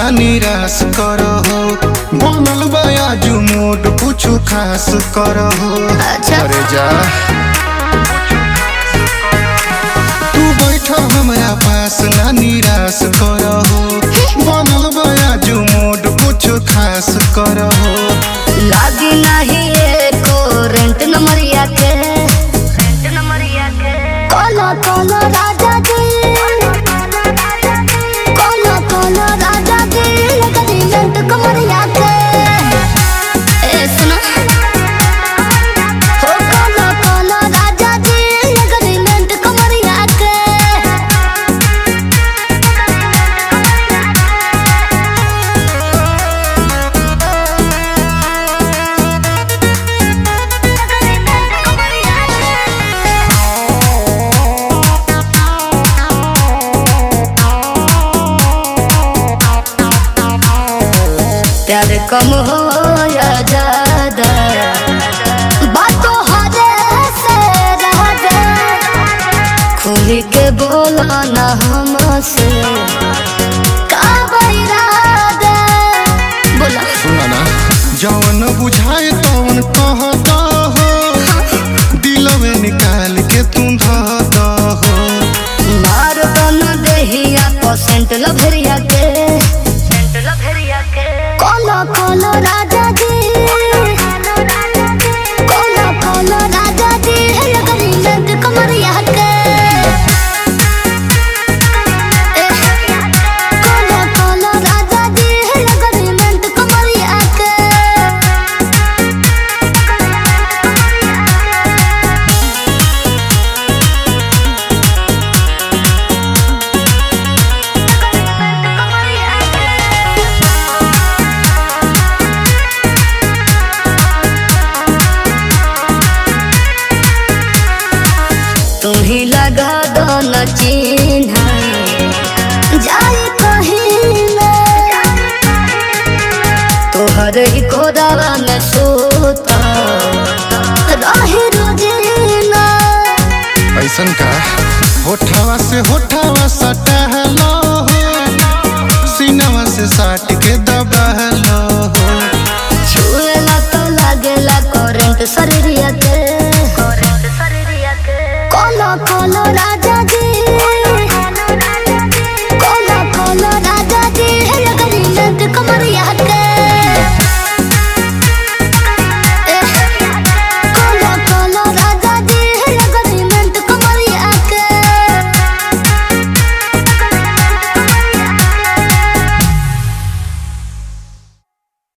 ना निराश करहो, बनल बयाजू मोड कुछ खास करहो। अरे जा तू बैठा हमरा पास ना निराश करहो, बनल बयाजू मोड कुछ खास करहो। लागी नहीं एको रेंट नंबरिया के कोलो कोलो राजा जी, कोलो कोलो राजा जी लगनी रेंट कमरिया के। ए सुनो हो कोलो कोलो राजा जी लगनी रेंट कमरिया के। प्यार कम हो या ज्यादा बातों हरे से रह दे, खुल के बोला ना हमसे का इरादा बोला। सुना ना जौन बुझाए तौन कहता हो, दिल में निकाल के तुम धता हो। मार बन देहिया परसेंट लभरिया के कोलो कोलो राजा जी, कोलो कोलो राजा जी लगनी रेंट कमरिया के। कोलो कोलो राजा जी लगनी रेंट कमरिया के। तुम ही लगा दो न चिन्ह जाए कहीं में, तोहर ही कोदावा में सोता रही रोजीना। ऐसन का होठावा से होठावा सटहलो हो, सीनावा से साट के दबहलो हो। छुएला तो लागेला करंट शरीरिया के। कोलो कोलो राजा जी।